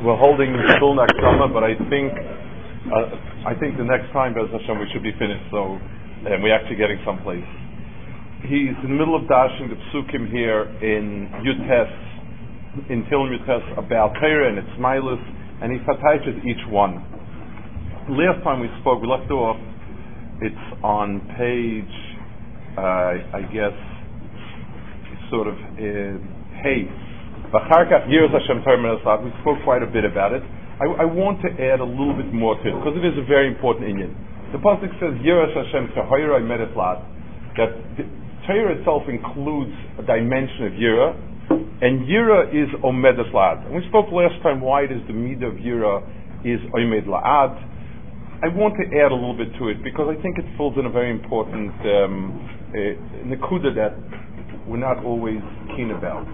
We're holding still next summer, but I think the next time, Bez Hashem, we should be finished. So we're actually getting someplace. He's in the middle of dashing the psukim here in Yud-Tes, in Tilm Yud-Tes, about Torah and its milus, and he attaches each one. Last time we spoke, we left off. It's on page, I guess, sort of Hey. We spoke quite a bit about it. I want to add a little bit more to it because it is a very important inyan. The pasuk says Yiras Hashem Tehorah Medetlat, that Torah itself includes a dimension of Yira, and Yira is Omedes La'ad. And we spoke last time why it is the midah of Yira is Omed La'ad. I want to add a little bit to it because I think it fills in a very important nekuda that we're not always keen about.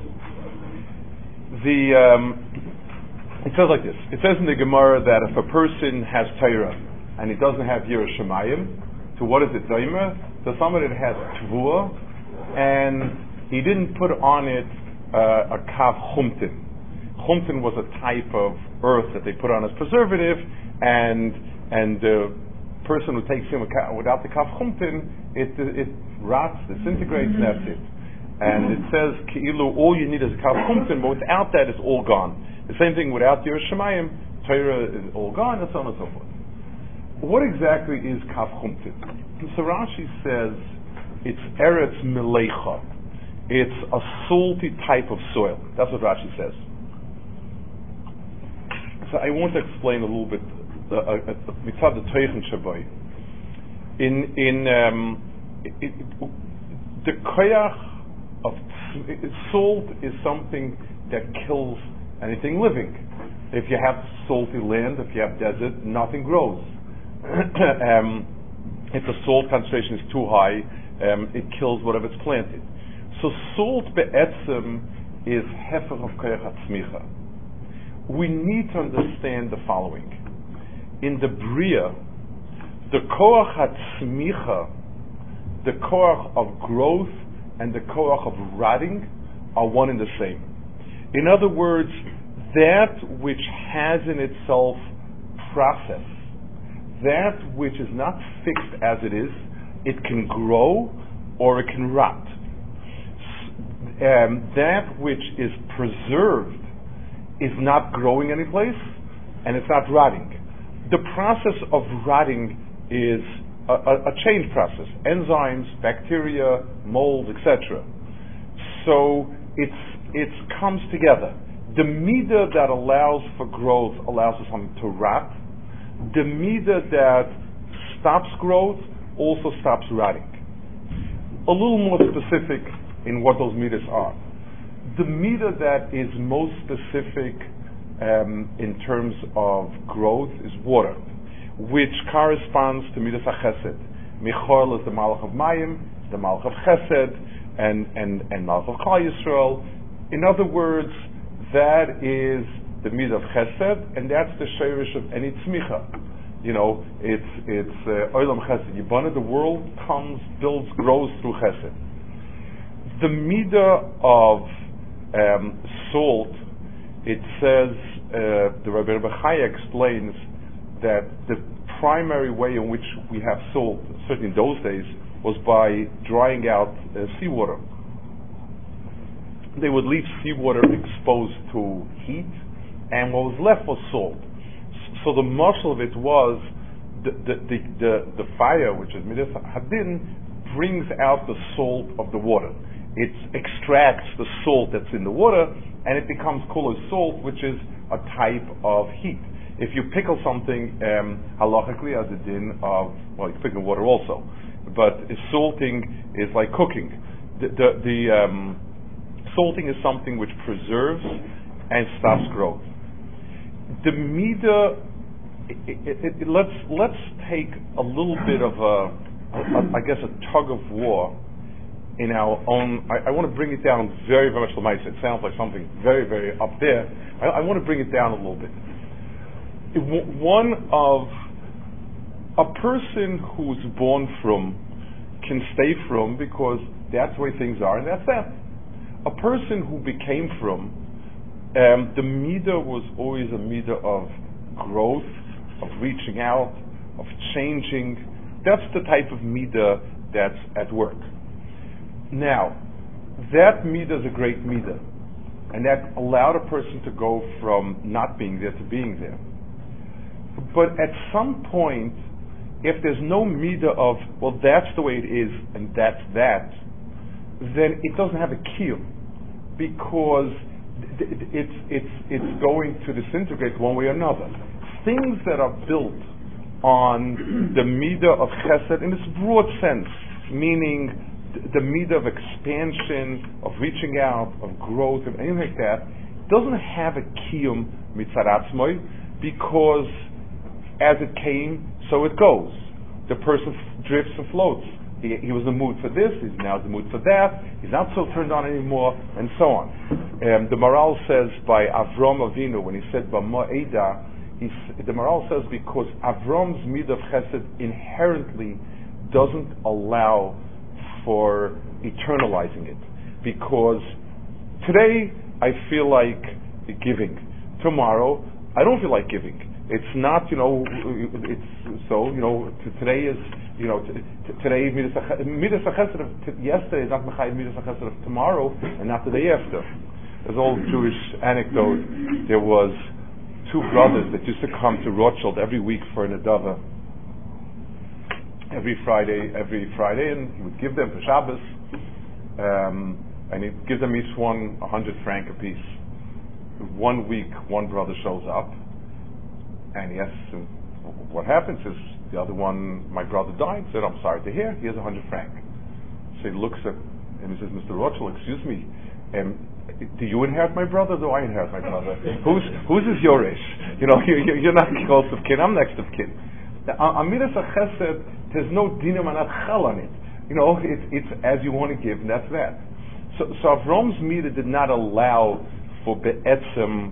It says like this. It says in the Gemara that if a person has Torah and he doesn't have Yiras Shamayim, so what is it Daimer? So somebody that has Tvua and he didn't put on it a Kav Chumtin. Chumtin was a type of earth that they put on as preservative, and the person who takes him without the Kav Chumtin, it rots, disintegrates, and that's it. And it says, Ki'ilu, all you need is a Kav Chumtin, but without that, it's all gone. The same thing without Yiras Shamayim, Torah is all gone, and so on and so forth. What exactly is Kav Chumtin? So Rashi says, it's Eretz Melecha. It's a salty type of soil. That's what Rashi says. So I want to explain a little bit, mitzad the Teichen Shabai. The koyach of salt is something that kills anything living. If you have salty land, if you have desert, nothing grows. If the salt concentration is too high, it kills whatever it's planted. So salt be'etzem is hefer of koyach hatzmicha. We need to understand the following. In the Bria, the koach hatzmicha, the koach of growth, and the koach of rotting are one and the same. In other words, that which has in itself process, that which is not fixed as it is, it can grow or it can rot. That which is preserved is not growing anyplace and it's not rotting. The process of rotting is a change process, enzymes, bacteria, mold, etc. So it comes together. The midah that allows for growth allows for something to rot. The midah that stops growth also stops rotting. A little more specific in what those midas are. The midah that is most specific in terms of growth is water, which corresponds to Midas HaChesed. Michal is the Malach of Mayim, the Malach of Chesed, and Malach of Klal Yisrael. In other words, that is the Midah of Chesed, and that's the Sheirish of any Tzmicha. You know, it's Olam Chesed. Yibana, the world comes, builds, grows through Chesed. The Midah of salt, it says, the Rabbi Chaya explains that the primary way in which we have salt, certainly in those days, was by drying out seawater. They would leave seawater exposed to heat, and what was left was salt. So the muscle of it was the fire, which is Midas Hadin, brings out the salt of the water. It extracts the salt that's in the water, and it becomes kol salt, which is a type of heat. If you pickle something, halachically as a din of, well, you pickle water also, but salting is like cooking. The salting is something which preserves and stops growth. The midah, let's take a little bit of I guess a tug of war in our own. I want to bring it down very, very much to Lamaisa. It sounds like something very, very up there. I want to bring it down a little bit. One of a person who's born from can stay from because that's the way things are, and that's that. A person who became from The midah was always a midah of growth, of reaching out, of changing. That's the type of midah that's at work. Now, that midah is a great midah, and that allowed a person to go from not being there to being there. But at some point, if there's no midah of, well, that's the way it is, and that's that, then it doesn't have a kiyum, because it's going to disintegrate one way or another. Things that are built on the midah of chesed in its broad sense, meaning the midah of expansion, of reaching out, of growth, and anything like that, doesn't have a kiyum mitzad atzmoi, because as it came, so it goes. The person drifts and floats. He was in the mood for this, he's now in the mood for that, he's not so turned on anymore, and so on. The Maral says by Avram Avinu, when he said Bama Eda, the Maral says because Avram's midah of chesed inherently doesn't allow for eternalizing it. Because today I feel like giving. Tomorrow I don't feel like giving. It's not, it's so, today is, today midas chesed of yesterday is not mechayiv midas chesed of tomorrow, and not the day after. There's an old Jewish anecdote. There was two brothers that used to come to Rothschild every week for an adava. Every Friday, and he would give them for Shabbos, and he'd give them each one 100 franc apiece. 1 week, one brother shows up, and he asks him, what happened? Says, the other one, my brother died. Said, I'm sorry to hear, here's 100 franc. So he looks at him and says, Mr. Rothschild, excuse me, do you inherit my brother, or do I inherit my brother? Whose is your ish? You're not close of kin, I'm next of kin. Amidas HaChesed, there's no dinam anat chal on it. It's as you want to give, and that's that. So Avram's midah did not allow for be'etzem,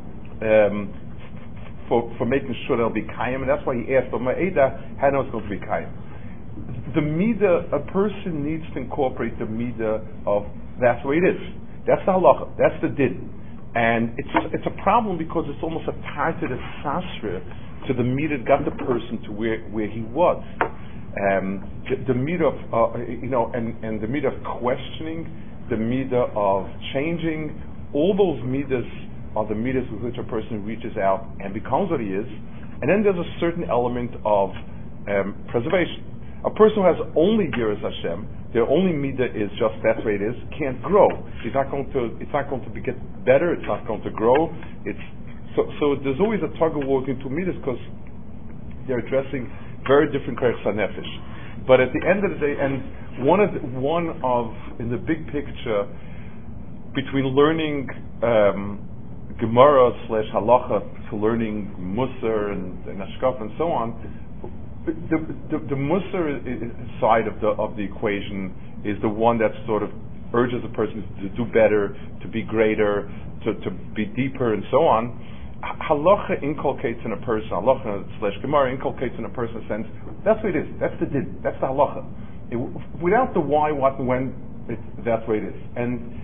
for making sure there'll be kayim, and that's why he asked, but Ma'eda, how knows it's going to be kayim? The midah, a person needs to incorporate the midah of, that's the way it is. That's the halacha, that's the din. And it's a problem because it's almost a tarted sasra to the midah that got the person to where he was. The midah of, and the midah of questioning, the midah of changing, all those midahs are the midahs with which a person reaches out and becomes what he is. And then there's a certain element of preservation. A person who has only Yiras Hashem, their only midah is just that's the way it is, can't grow. It's not going to get better. It's not going to grow. So there's always a tug of war between two midahs because they're addressing very different characters of nefesh. But at the end of the day, and one of in the big picture between learning Gemara / halacha to learning Musar and Ashkaf and so on, the Musar side of the equation is the one that sort of urges a person to do better, to be greater, to be deeper, and so on. Halacha inculcates in a person, halacha / Gemara inculcates in a person a sense, that's what it is, that's the din, that's the halacha. Without the why, what, and when, that's what it is. And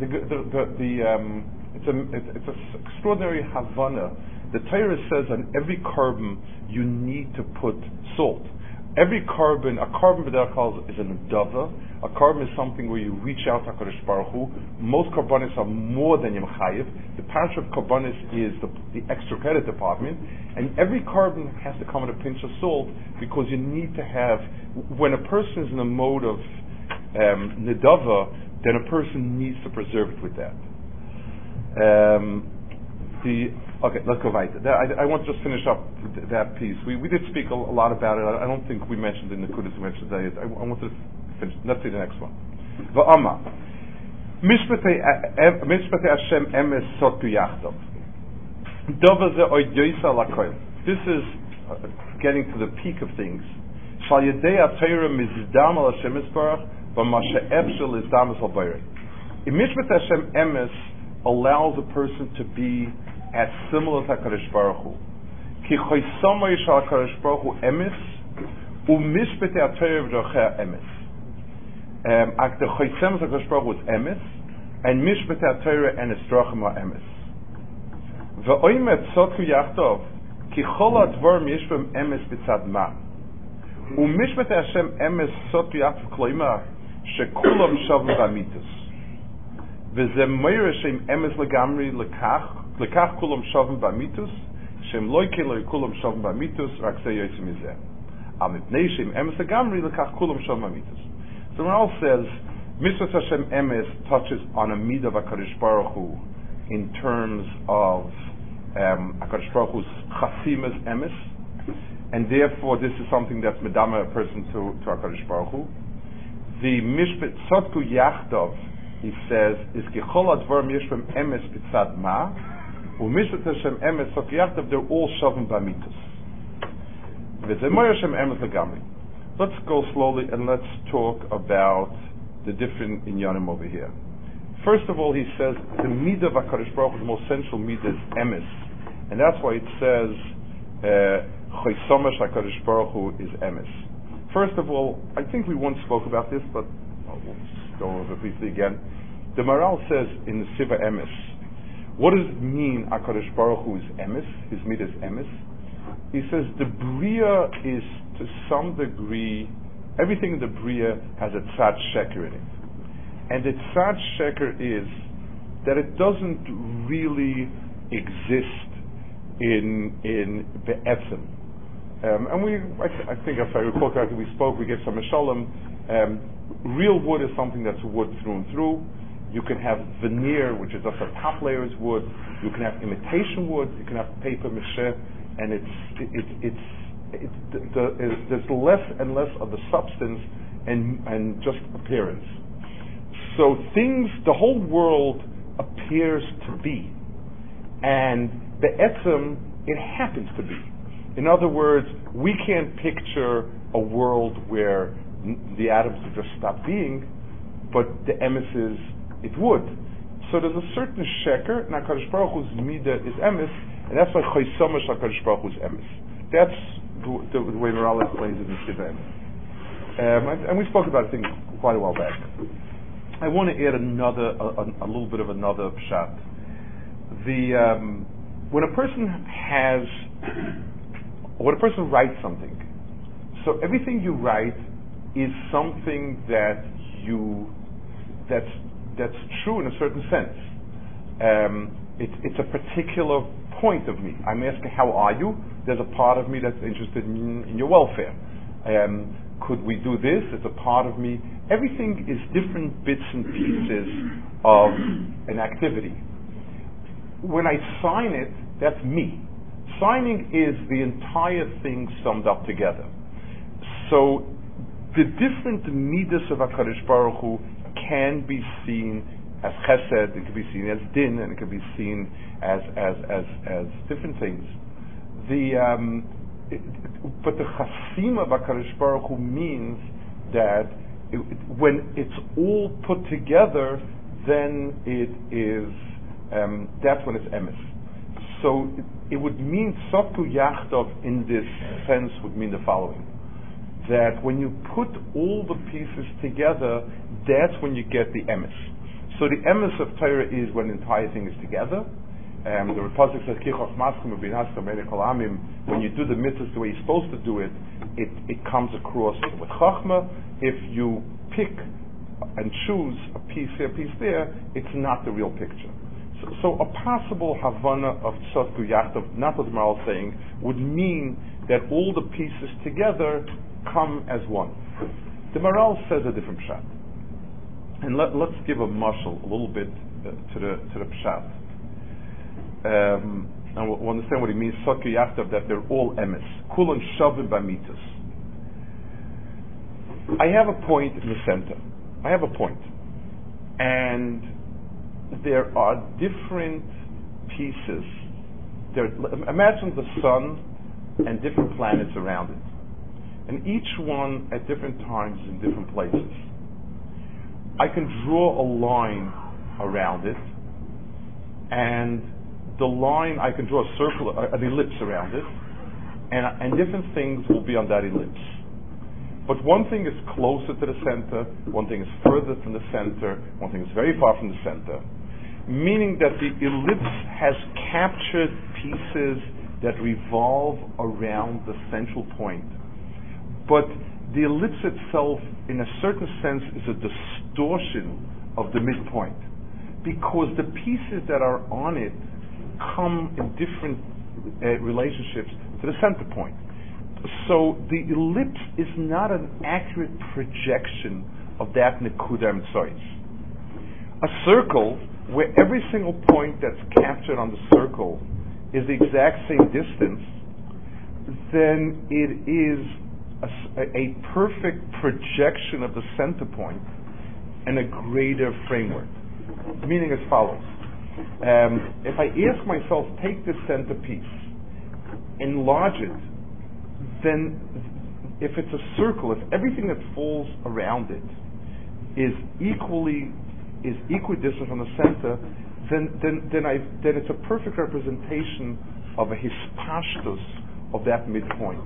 it's an extraordinary havana. The Torah says on every carbon you need to put salt. Every carbon, a carbon b'derech is an adava. A carbon is something where you reach out to HaKadosh Baruch Hu. Most carbonis are more than Yom Chayiv. The parasha of carbonis is the extra credit department, and every carbon has to come with a pinch of salt because you need to have. When a person is in a mode of nedava, then a person needs to preserve it with that. Okay, let's go right. I want to just finish up that piece. We did speak a lot about it. I don't think we mentioned in the Kudas we mentioned today. I want to finish. Let's see the next one. Va'ama Mishpatei Hashem emes sotu yachdav. Dova ze oidyisa lakoil. This is getting to the peak of things. Shal yedei atayra mizdam al Hashem isbarach v'mashe efshel izdam al bayre. In Mishpatei Hashem emes allows a person to be as similar to HaKadosh Baruch Hu. Ki choysamay shal HaKadosh Baruch Hu emes u'mishpatei atayra v'dochea emes. The choysam HaKadosh Baruch Hu is emes, and mishpatei atayra and its drachim are emes. Ve'oimet tzotku yachtov ki chol advarim yesh b'hem emes b'tzad ma. U'mishmet Hashem emes tzotku yachtov kloima shekulam shavim b'amitus. V'ze meir shem emes legamri lekach kulam shavim b'amitus shem loike lo kulam shavim b'amitus rak ze yoytzim mizeh. Amipnei shem emes legamri lekach kulam shavim b'amitus. So Maharal says Mitzvah Hashem emes touches on a midah of HaKadosh Baruch Hu in terms of HaKadosh Baruch Hu's chasimas emes, and therefore this is something that's medama a person to HaKadosh Baruch Hu. The mishpat tzotku yachtov, he says, is kichol advarim yesh b'hem emes b'tzad ma, u'mishpat Hashem emes tzotku yachtov, they're all shavim b'amitus. V'zemoy Hashem emes legamri. Let's go slowly and let's talk about the different inyanim over here. First of all, he says the midah of HaKadosh Baruch Hu, the most central midah is emes, and that's why it says Choysomesh HaKadosh Baruch Hu is emes. First of all, I think we once spoke about this, but we'll go over it briefly again. The Maharal says in the Siva emes, what does it mean HaKadosh Baruch Hu is emes? His midah is emes. He says the Bria is to some degree, everything in the Bria has a tzad sheker in it. And the tzad sheker is that it doesn't really exist in be'etzem. And I think if I recall correctly, we gave some Meshalem. Real wood is something that's wood through and through. You can have veneer, which is just a top layer is wood. You can have imitation wood. You can have paper mache, and there's less and less of the substance and just appearance. So the whole world appears to be, and be'etzem, it happens to be. In other words, we can't picture a world where the atoms would just stop being, but the emes is, it would. So there's a certain sheker, and HaKadosh Baruch Hu's midah is emes, and that's why Choysomesh HaKadosh Baruch Hu's emes. That's the way Maharal explains it in Siva emes. And we spoke about it, I think, quite a while back. I want to add a little bit of another pshat. When a person writes something, so everything you write is something that's true in a certain sense. It's a particular point of me. I'm asking, how are you? There's a part of me that's interested in your welfare. Could we do this? It's a part of me. Everything is different bits and pieces of an activity. When I sign it, that's me. Signing is the entire thing summed up together. So the different midas of HaKadosh Baruch Hu can be seen as chesed, it can be seen as din, and it can be seen as different things. But the chasima of HaKadosh Baruch Hu means that when it's all put together, then it is, that's when it's emes. So it would mean Tzotku Yachtov in this sense would mean the following: that when you put all the pieces together, that's when you get the emes. So the emes of Torah is when the entire thing is together. The Pasuk says, when you do the mitzvahs the way you're supposed to do it, it comes across with Chachma. If you pick and choose a piece here, a piece there, it's not the real picture. So a possible Havana of Tzotku Yachtov, not what the Maharal is saying, would mean that all the pieces together come as one. The Maharal says a different pshat. And let's give a mashal a little bit to the pshat. And we'll understand what he means, Tzotku Yachtov, that they're all emes. Kulan shavim b'amitus. I have a point in the center. I have a point. And there are different pieces. Imagine the sun and different planets around it. And each one at different times in different places. I can draw a line around it, and the line, I can draw a circle, an ellipse around it, and different things will be on that ellipse. But one thing is closer to the center, one thing is further from the center, one thing is very far from the center. meaning that the ellipse has captured pieces that revolve around the central point. But the ellipse itself, in a certain sense, is a distortion of the midpoint, because the pieces that are on it come in different relationships to the center point. So the ellipse is not an accurate projection of that Nekuda Mitzvahs. A circle, where every single point that's captured on the circle is the exact same distance, then it is a perfect projection of the center point and a greater framework. Meaning as follows. If I ask myself, take this center piece, enlarge it, then if it's a circle, if everything that falls around it is equidistant from the center, then it's a perfect representation of a hispashtus of that midpoint.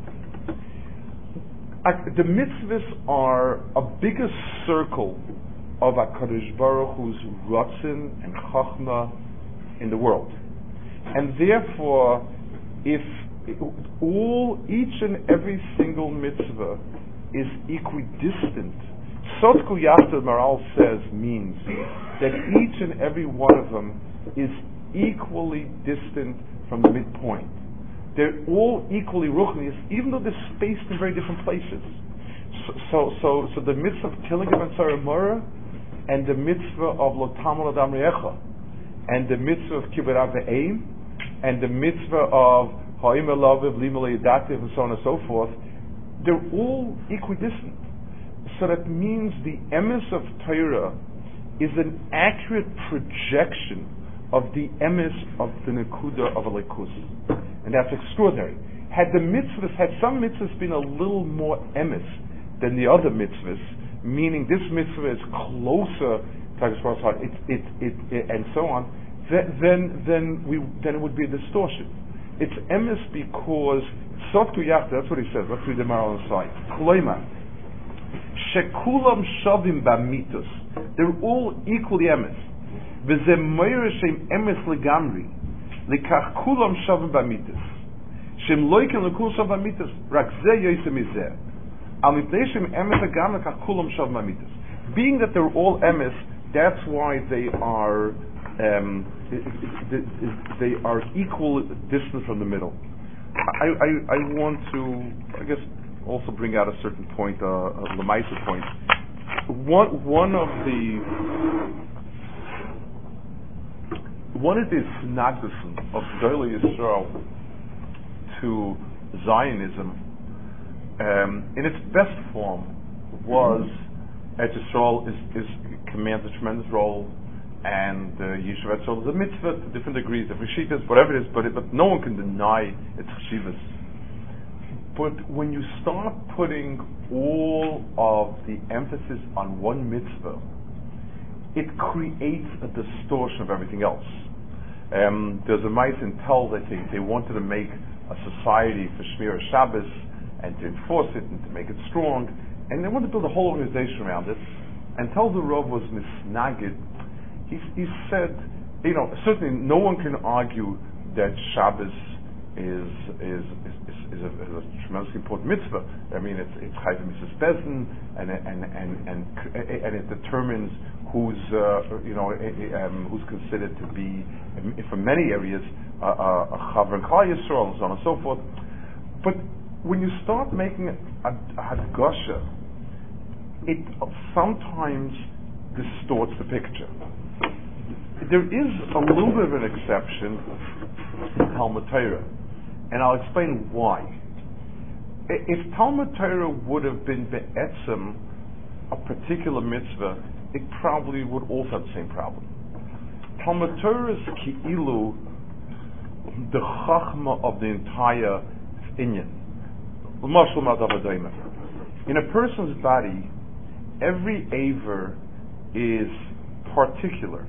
The mitzvahs are a bigger circle of HaKadosh Baruch Hu's Ratzon and Chachma in the world. And therefore, if each and every single mitzvah is equidistant, Sotku Yachta Maral says means that each and every one of them is equally distant from the midpoint. They're all equally ruchnius, even though they're spaced in very different places. So the mitzvah of Tilling and Sarah Mora, and the mitzvah of Lotamol Adam Recha, and the mitzvah of Kibbutz Ve'eim, and the mitzvah of Ha'im Elaviv, Limal Yedativ, and so on and so forth, they're all equidistant. So that means the emes of Torah is an accurate projection of the emes of the Nekuda of Elikus. And that's extraordinary. Had some mitzvahs been a little more emes than the other mitzvahs, meaning this mitzvah is closer to HaKadosh Baruch Hu's heart, and so on, then it would be a distortion. It's emes because Sotku Yachta, that's what he says. Let's read the Maral on the side. Kloima, Shekulam Shavim Bamitos. They're all equally emes. V'zeh Meir Shem emes legamri. Likach Kulam Shavim Bamitos. Shem Loiken lekul Shavim Bamitos. Rak zeh Yosem Izeh. Al Mipnei Shem emes legamri Likach Kulam Shavim Bamitos. Being that they're all emes, that's why they are equal distance from the middle. I want to, I guess, also bring out a certain point, a Lamaisa point. One of the synagdusim of Gedolei Yisrael to Zionism, in its best form, was Eretz Yisrael commands a tremendous role, and Yeshiva Eretz Yisrael is a mitzvah to different degrees, different shittas, whatever it is, but no one can deny its cheshivas. But when you start putting all of the emphasis on one mitzvah, it creates a distortion of everything else. There's a mice in Tel that they wanted to make a society for Shmir Shabbos and to enforce it and to make it strong, and they wanted to build a whole organization around it. And Tel the Rav was misnagid. He said, certainly no one can argue that Shabbos is a tremendously important mitzvah. I mean, it's Chayv Mrs. Bezin, and it determines who's considered to be, from many areas, a Chaver and Klal Yisrael, and so on and so forth. But when you start making a Hadgasha, it sometimes distorts the picture. There is a little bit of an exception in Talmud Torah, and I'll explain why. If Talmud Torah would have been be'etzem a particular mitzvah, it probably would also have the same problem. Talmud Torah is ki'ilu, the chachma of the entire inyan. In a person's body, every aver is particular.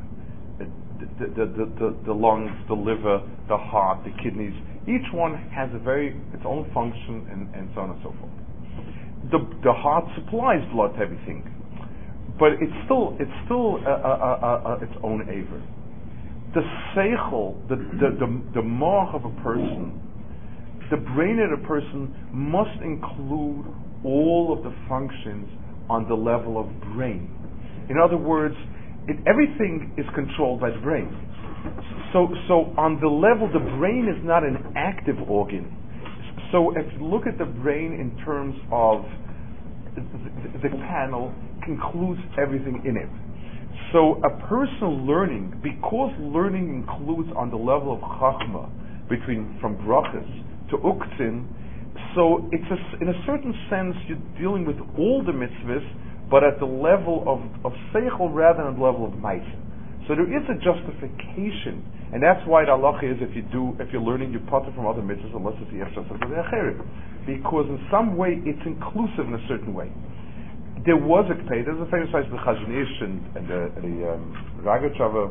The lungs, the liver, the heart, the kidneys, each one has its own function, and so on and so forth. The heart supplies blood to everything, but it's still its own aver. the seichel, the moach of a person, the brain of a person must include all of the functions on the level of brain. In other words, everything is controlled by the brain. So on the level, the brain is not an active organ. So if you look at the brain in terms of the panel, includes everything in it. So a person learning, because learning includes on the level of chachma, from brachas to uktzin, so it's in a certain sense you're dealing with all the mitzvahs, but at the level of seichel rather than the level of ma'aseh. So there is a justification, and that's why the halacha is if you're learning, you potter from other mitzvahs unless it's the efshar because in some way it's inclusive in a certain way. There was a k'pei. There's a famous place of the Chazon Ish and the Rogatchover.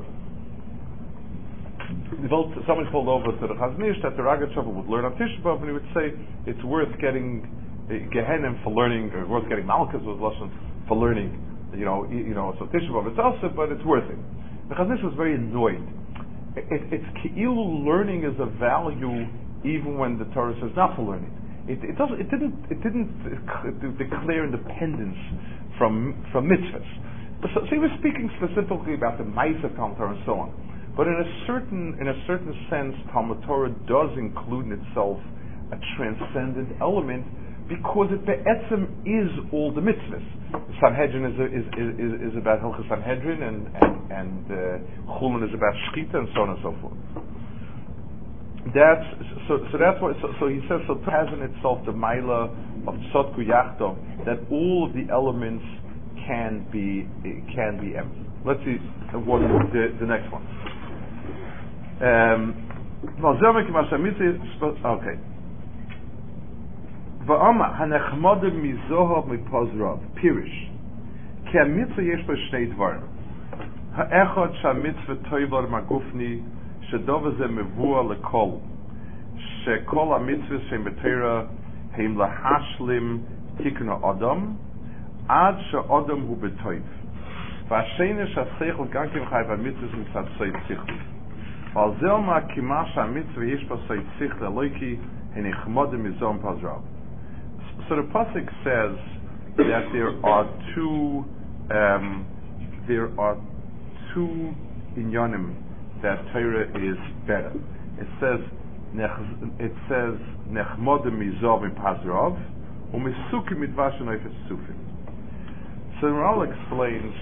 Someone told over to the Chazon Ish that the Rogatchover would learn on Tisha B'Av, and he would say it's worth getting Gehenim for learning, or worth getting Malchus was lashon for learning. So Tisha B'Av it's also, but it's worth it. The Chazon Ish was very annoyed. It's Ki'ilu learning is a value even when the Torah says not for learning. It didn't declare independence from mitzvahs. So he was speaking specifically about the Ma'aseh Talmud Torah and so on. But in a certain sense, Talmud Torah does include in itself a transcendent element because it be'etzem is all the mitzvahs. Sanhedrin is about Hilchos Sanhedrin and Chulin is about Shechita and so on and so forth. That's why. So he says so. It has in itself the Maila of Tzodku Yachto that all of the elements can be empty. Let's see the next one. Okay. Va'ama hanechmod mizohav mipozrav pirish ki a mitzvah yesh bo shnei dvarim ha'echad sha'mitzvah toivar magufni shedov ze mevua lekol shekol ha'mitzvah shem b'teira heim lahashlim tikna adam ad she'adam hu b'toiv v'asheni sha'seichel gankim chayv ha'mitzvah mitzad soid sichli al zelma kima sha'mitzvah yesh bo soid sichli aloiki hanechmod mizohav mipozrav. So the pasuk says that there are two inyanim that Torah is better. It says nechmod mizov mipazrav u'mesukim midvash noifes sufim. So the Maharal explains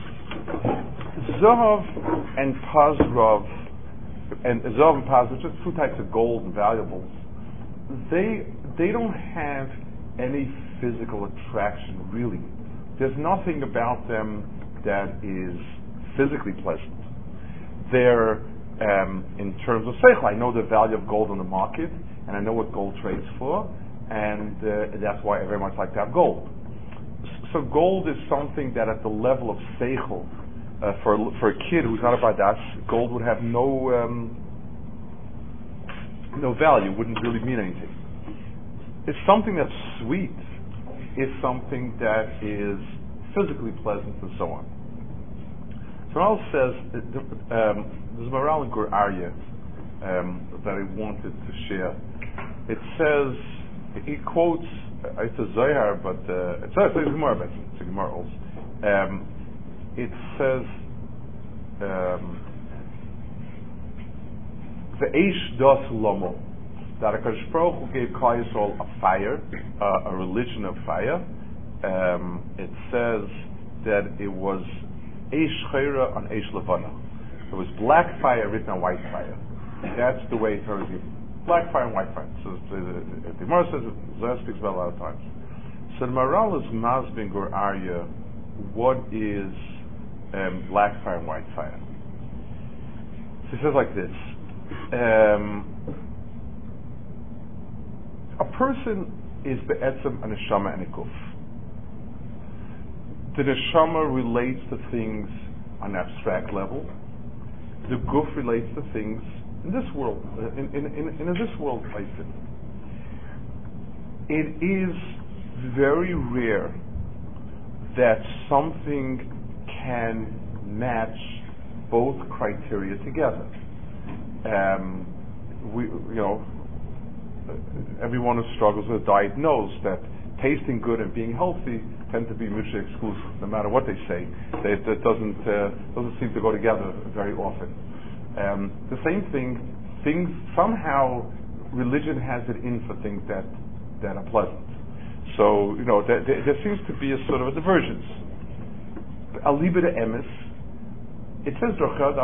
zahav and pazrav which are two types of gold and valuables. They don't have any physical attraction, really. There's nothing about them that is physically pleasant. They're, in terms of seichel, I know the value of gold on the market, and I know what gold trades for, and that's why I very much like to have gold. So gold is something that at the level of seichel, for a kid who's not a bardas, gold would have no value, wouldn't really mean anything. It's something that's sweet, is something that is physically pleasant, and so on. So Maharal says, there's Maharal in Gur Aryeh that I wanted to share. It says, he quotes, it's a Zohar, but it's a Gemara, but it's a Gemara also. It says, Ve'esh das lomo, that HaKadosh Baruch Hu gave Klal Yisrael a fire, a religion of fire. It says that it was Eish Chayra on Eish Levana. It was black fire written on white fire. That's the way Torah is. Black fire and white fire. So the Gemara says it, Zohar speaks about a lot of times. So the Maharal is Masbin Gur Aryeh, what is black fire and white fire? So he says like this. A person is be'etzem a neshama and a guf. The neshama relates to things on an abstract level. The guf relates to things in this world, in this world place. It is very rare that something can match both criteria together. Everyone who struggles with a diet knows that tasting good and being healthy tend to be mutually exclusive. No matter what they say, that doesn't seem to go together very often. The same thing, things somehow religion has it in for things that are pleasant. So there seems to be a sort of a divergence. Aliba de emes, it says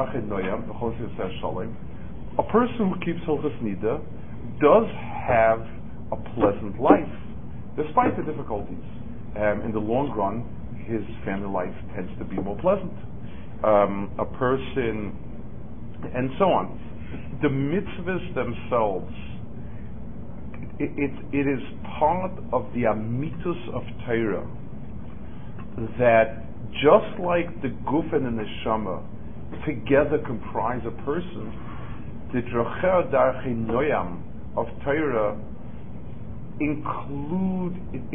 a person who keeps Hilchos Nida does have a pleasant life, despite the difficulties. In the long run, his family life tends to be more pleasant. A person, and so on. The mitzvahs themselves, it is part of the amitus of Torah that just like the guf and the neshama together comprise a person, the drachei darchei noyam of Torah include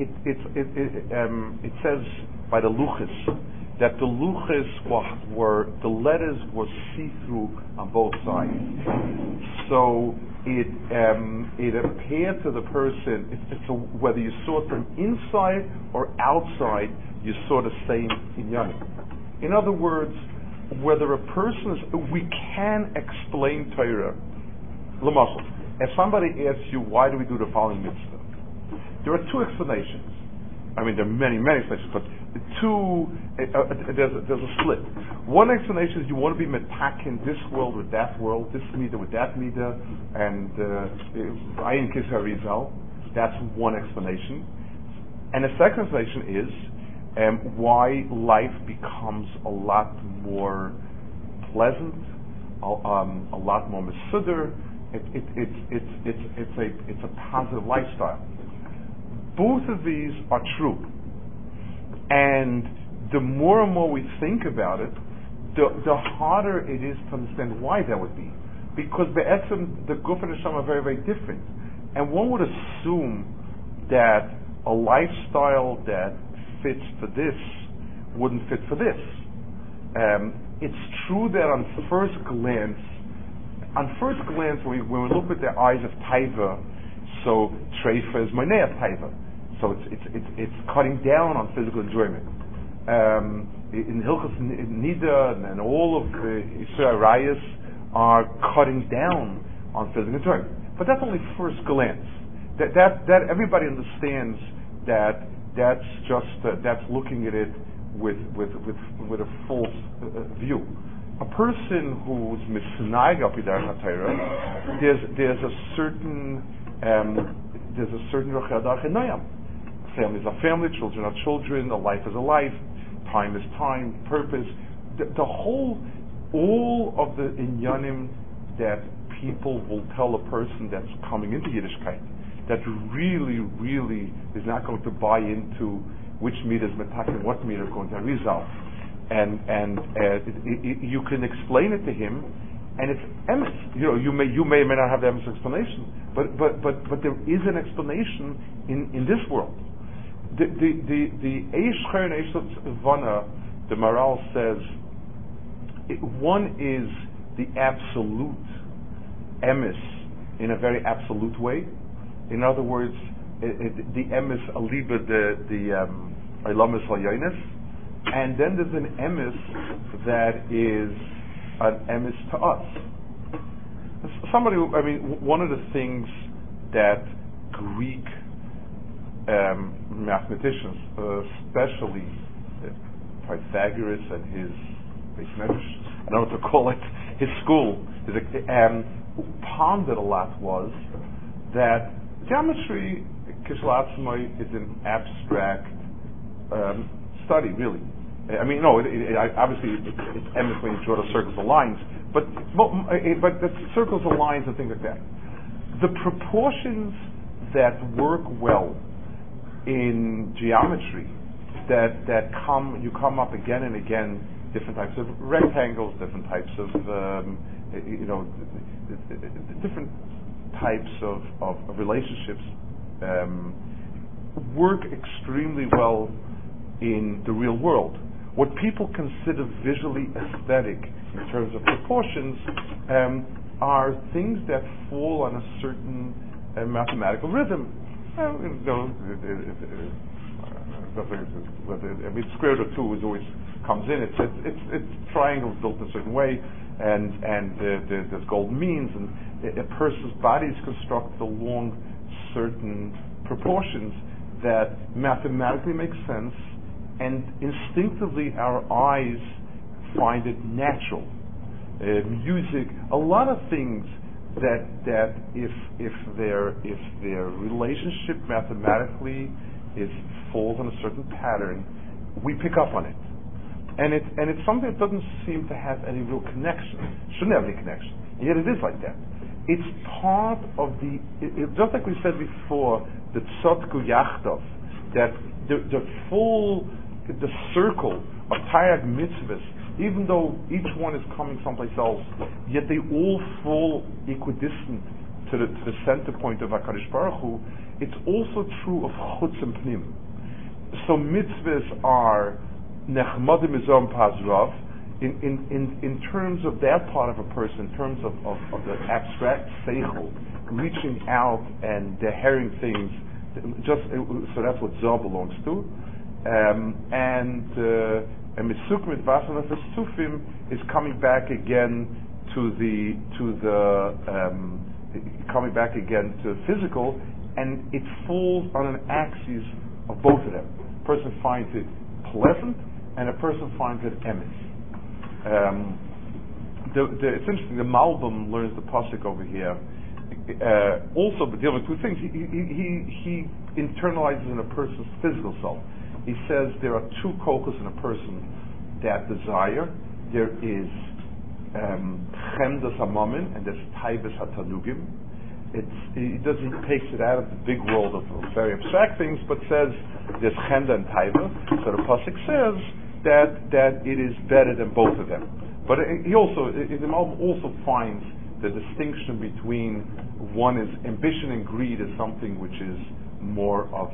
it says by the luchos that the luchos were the letters were see-through on both sides. So it appeared to the person, whether you saw it from inside or outside, you saw the same inyanim. In other words, whether a person is, we can explain Torah. L'masel, if somebody asks you, why do we do the following mitzvah? There are two explanations. I mean, there are many explanations, but there's a split. One explanation is you want to be metak in this world with that world, this midah with that midah, and ayin kis harizal. That's one explanation. And the second explanation is why life becomes a lot more pleasant, a lot more mesuder. It's a positive lifestyle. Both of these are true, and the more and more we think about it, the harder it is to understand why that would be. Because the guf and the neshama are very, very different, and one would assume that a lifestyle that fits for this wouldn't fit for this. It's true that on first glance, when we look with the eyes of taiva, so treifa is monea taiva. So it's cutting down on physical enjoyment. In Hilchos Nida and all of the Yisrael Rayas are cutting down on physical enjoyment. But that's only first glance. That everybody understands that's looking at it with a false view. A person who's misnayig al pi derech haTorah, there's a certain rochei darchei noyam. Families are family, children are children, a life is a life, time is time, purpose. All of the inyanim that people will tell a person that's coming into Yiddishkeit, that really, really is not going to buy into which midah is metak and what midah is going to resolve. And you can explain it to him, and it's emes. You may or may not have the emes explanation, but there is an explanation in this world. The Eish Cher and Eish Vana, the Maral says, one is the absolute emes in a very absolute way. In other words, the emes aliba the ilamis hayonis, and then there's an emes that is an emes to us. One of the things that Greek mathematicians, especially Pythagoras and his I don't know what to call it, his school, pondered a lot was that geometry kishlatzmai is an abstract study, really. Obviously it's emes when you draw the circles and lines, but the circles and lines and things like that. The proportions that work well in geometry that you come up again and again, different types of rectangles, different types of different types of relationships work extremely well in the real world. What people consider visually aesthetic in terms of proportions, are things that fall on a certain mathematical rhythm. Square root of 2 is always comes in. It's triangle built a certain way, and there's golden means, and a person's body is constructed along certain proportions that mathematically make sense, and instinctively our eyes find it natural. Music, a lot of things that if their relationship mathematically falls on a certain pattern, we pick up on it, and it's something that doesn't seem to have any real connection. Shouldn't have any connection, and yet it is like that. It's part of just like we said before, the tzotku yachtov, that the circle of Tayag mitzvahs, even though each one is coming someplace else, yet they all fall equidistant to the center point of HaKadosh Baruch Hu. It's also true of chutz and pnim. So mitzvahs are nechmadim mizom pazrav in terms of that part of a person, in terms of the abstract seichel, reaching out and hearing things. So that's what Zoh belongs to. And Misuk mit Vasana Fesufim is coming back again to the physical, and it falls on an axis of both of them. A person finds it pleasant, and a person finds it emes. It's interesting. The Malbim learns the pasuk over here. Also, but dealing with two things. He internalizes in a person's physical self. He says there are two kochos in a person that desire. There is chemdas hamamin and there's taibas hatanugim. He takes it out of the big world of very abstract things, but says there's chemda and taiba. So the pasuk says that it is better than both of them. But the Malbim also finds the distinction between one is ambition and greed is something which is more of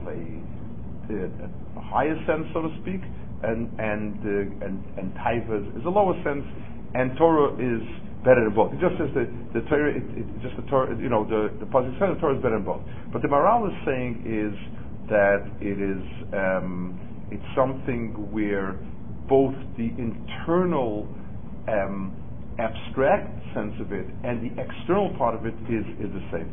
a higher sense, so to speak, and taiva is a lower sense, and Torah is better than both. It just says that the Torah, the pasuk says the Torah is better than both. But the Maharal is saying is that it's something where both the internal abstract sense of it and the external part of it is the same.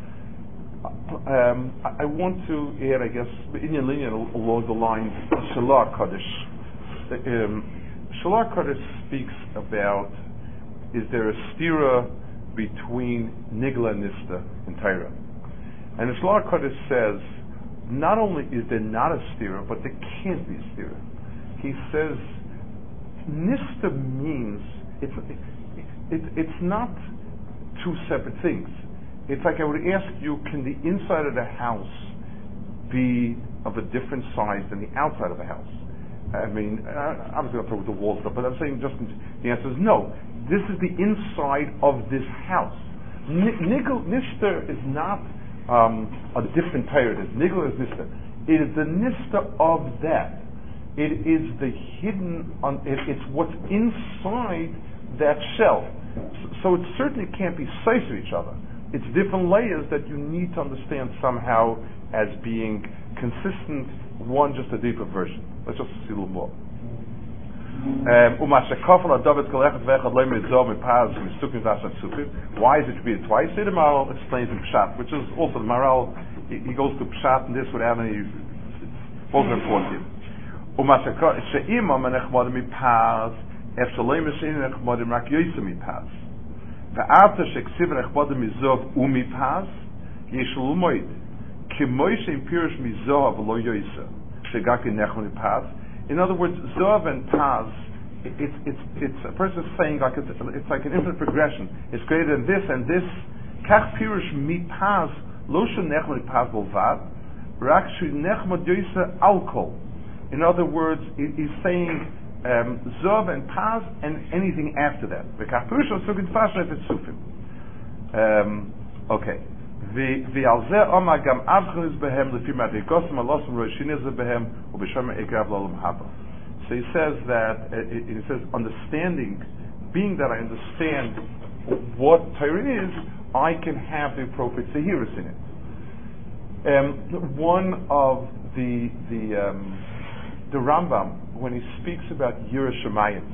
I want to add, I guess, Inyan Linyan along the lines of Shalar Kaddish. Shalar Kaddish speaks about, is there a stira between Nigla and Nista in Torah? And the Shalar Kaddish says, not only is there not a stira, but there can't be a stira. He says, Nista means, it's not two separate things. It's like I would ask you, can the inside of the house be of a different size than the outside of the house? I mean, obviously I'm talking with the walls stuff, but I'm saying the answer is no. This is the inside of this house. Nista is not a different Torah. Nigla is Nista. It is the Nista of that. It is the hidden, it's what's inside that shell. So it certainly can't be safe to each other. It's different layers that you need to understand somehow as being consistent, one just a deeper version. Let's just see a little more. Why is it repeated twice? The Maharal explains in Pshat, which is also the Maharal, he goes to Pshat and this without any both important. ואַרטע שקסיב רחבוד מזוב ומיפאז ישלו מויד כמויש אין פירוש מזוב ולא יויסה שגק נחמד מפאז. In other words, Zov and Paz, it's a person saying like it's like an infinite progression. It's greater than this and this. Kach pirush mipaz lo shenechmod paz bolvad rak shenechmod yoysa alkol. In other words, he's saying Zov and Paz and anything after that. Okay. So he says that understanding being that I understand what Torah is, I can have the appropriate Zehirus in it. One of the Rambam, when he speaks about Yiras Shamayim,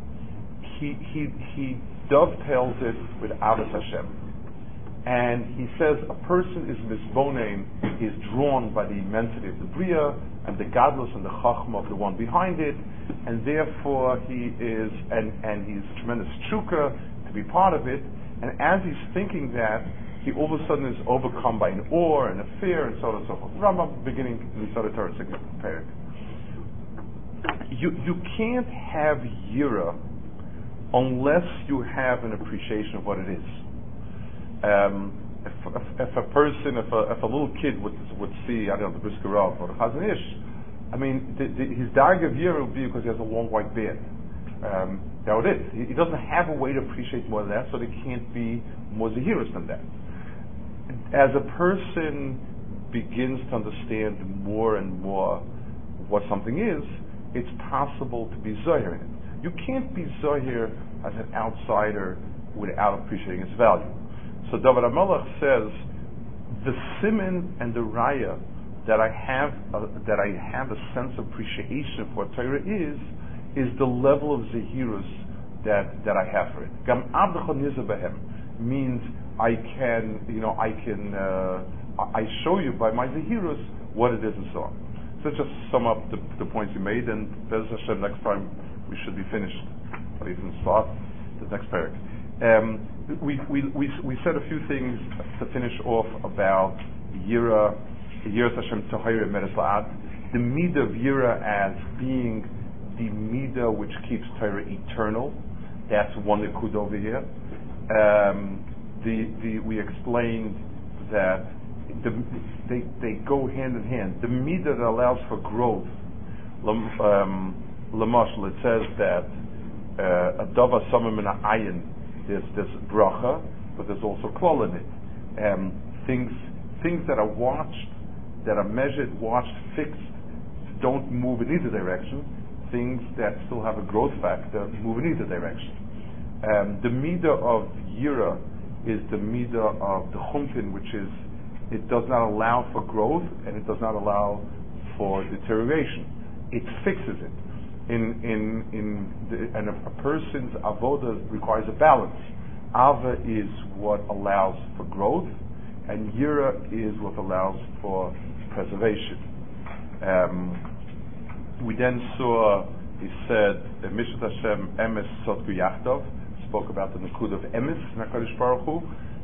he dovetails it with Avos Hashem. And he says a person is misbonein, is drawn by the immensity of the Bria and the gadlus and the chachma of the one behind it, and therefore he is, and he's a tremendous chukah to be part of it. And as he's thinking that, he all of a sudden is overcome by an awe and a fear and so on and so forth. Rambam beginning in the Torah Parak. You can't have yira unless you have an appreciation of what it is. If a little kid would see, I don't know, the Brisker Rav or the Chazon Ish, I mean, his darg of year will be because he has a long white beard. That it is. He doesn't have a way to appreciate more than that, so there can't be more Zehirus than that. As a person begins to understand more and more what something is, it's possible to be Zohir in it. You can't be Zohir as an outsider without appreciating its value. So David HaMelech says, the siman and the raya that I have a sense of appreciation of what Torah is the level of zehirus that I have for it. Gam abdachon nizabehem means I show you by my zehirus what it is and so on. So let's just sum up the points you made, and Bez Hashem, next time we should be finished, or even start the next parak. We said a few things to finish off about Yira Hashem Tahira Meres La'ad. The Midah of Yira as being the Midah which keeps Torah eternal. That's one Nikud over here. We explained that they go hand in hand. The Midah that allows for growth. Lamashal, it says that Adava Samim in Ayin. There's bracha, but there's also klal in it. Things that are watched, that are measured, watched, fixed, don't move in either direction. Things that still have a growth factor move in either direction. The midah of yira is the midah of the chumpin, which is it does not allow for growth and it does not allow for deterioration. It fixes it. And a person's avoda requires a balance. Ava is what allows for growth, and yira is what allows for preservation. We then saw, he said, Mishat Hashem emes sotku yachtov, spoke about the Nikud of emes, Nakadosh Baruch Hu,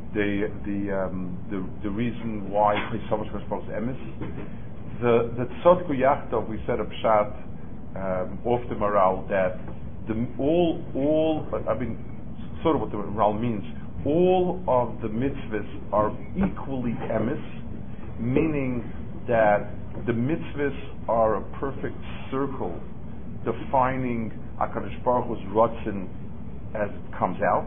the reason why he so much response emes. The sotku yachtov, we said a pshat, off the Maral, that sort of what the Maral means, all of the mitzvahs are equally emes, meaning that the mitzvahs are a perfect circle defining HaKadosh Baruch Hu's Ratzon as it comes out.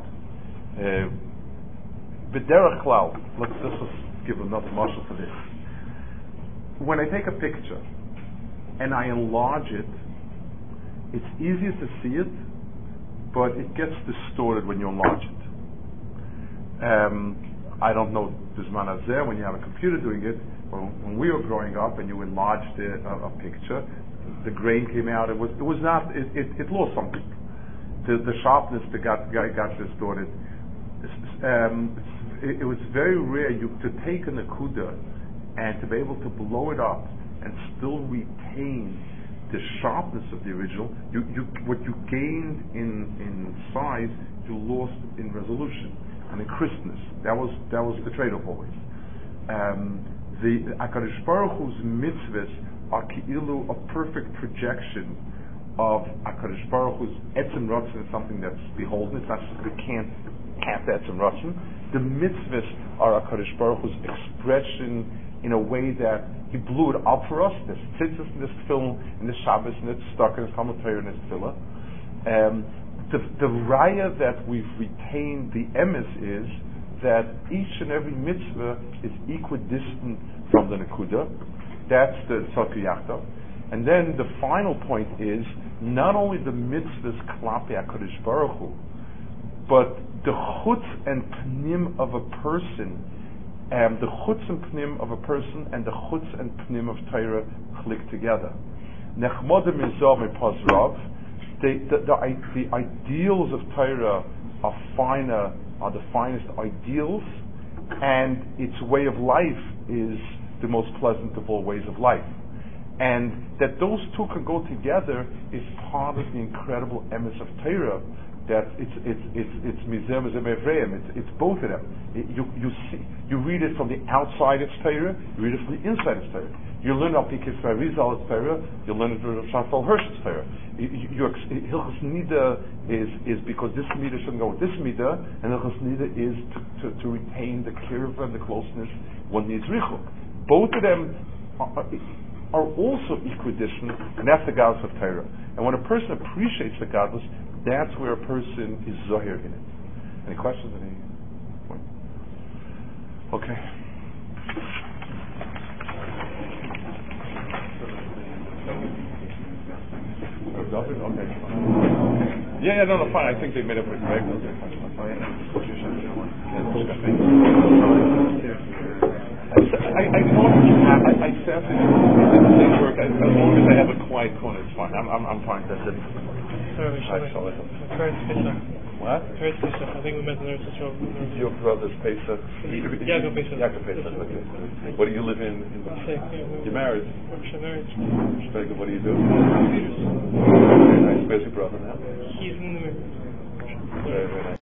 B'derech klal, let's just give another mashal for this. When I take a picture and I enlarge it, it's easier to see it, but it gets distorted when you enlarge it. I don't know Bisman Azeh, when you have a computer doing it, but when we were growing up and you enlarged a picture, the grain came out, it lost something. The sharpness got distorted. It was very rare to take a nakuda and to be able to blow it up and still retain the sharpness of the original. What you gained in size, you lost in resolution and in crispness. That was the trade-off always. The HaKadosh Baruch Hu's mitzvahs are ki'ilu, a perfect projection of HaKadosh Baruch Hu's etzem ratzon, is something that's beholden. It's not just you can't have the etzem ratzon. The mitzvahs are HaKadosh Baruch Hu's expression in a way that He blew it up for us. There's tzitzis in this film, in this Shabbos, and it's stuck in this Talmud Torah, in this tefillah. The raya that we've retained the emes is that each and every mitzvah is equidistant from the nekuda. That's the tzadku yachtav. And then the final point is not only the mitzvahs klape HaKadosh Baruch Hu, but the chutz and pnim of a person, the chutz and pnim of a person and the chutz and pnim of Torah click together. Nechmodim izov mepazrav. The ideals of Torah are the finest ideals, and its way of life is the most pleasant of all ways of life. And that those two can go together is part of the incredible emes of Torah. That it's mizem Ephraim. It's both of them. You read it from the outside of Torah. You read it from the inside of Torah. You learn al Pikis Rizal Torah. You learn it from Shafal Hirsch's Torah. Hilchos Nida is because this midah shouldn't go with this midah, and Hilchos Nida is to retain the kirva and the closeness one needs richuk. Both of them are also equidistant, and that's the godless of Torah. And when a person appreciates the godless, that's where a person is zohir in it. Any questions? Any point? Okay. Okay. Yeah, no, fine. I think they made up with right. I said it work. As long as I have a quiet corner, it's fine. I'm fine. That's it. What? I think we met in Eretz Your brother's Pesach. Yaakov Pesach. Okay. What do you live in? You're married. Very good. What do you do? Very nice. Where's your brother now? He's in the Very nice.